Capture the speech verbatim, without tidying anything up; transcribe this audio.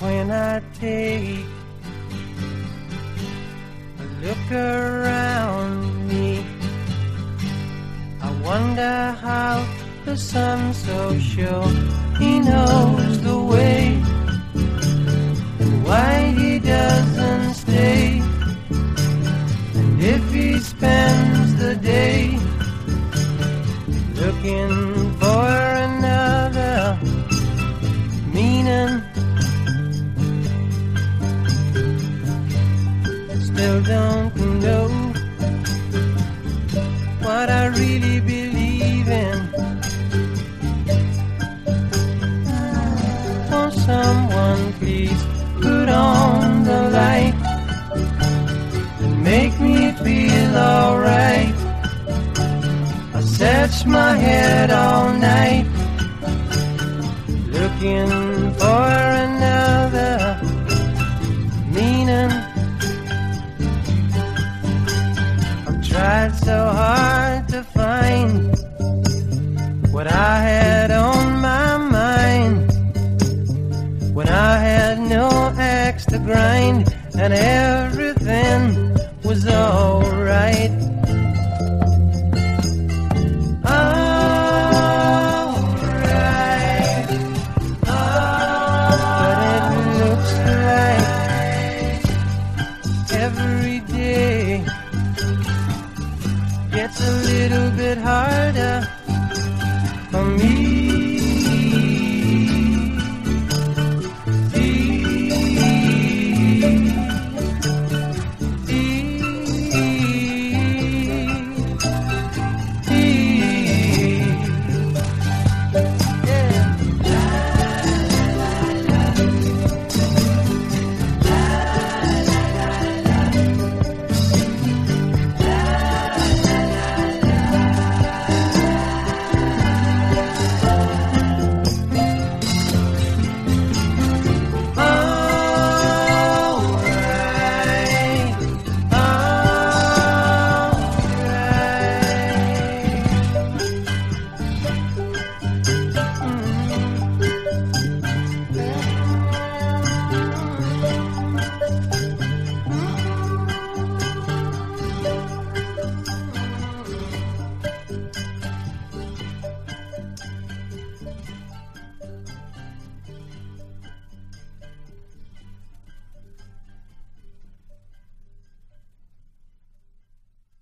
when I take a look around me. I wonder how the sun's so sure he knows the way, and why he doesn't stay. And if he spends the day looking for another meaning, still don't know what I really believe in. Won't someone please put on the light and make me feel alright? I search my head all night looking for another meaning. I've tried so hard to find what I had on my mind when I had no axe to grind and everything was alright. Every day gets a little bit harder.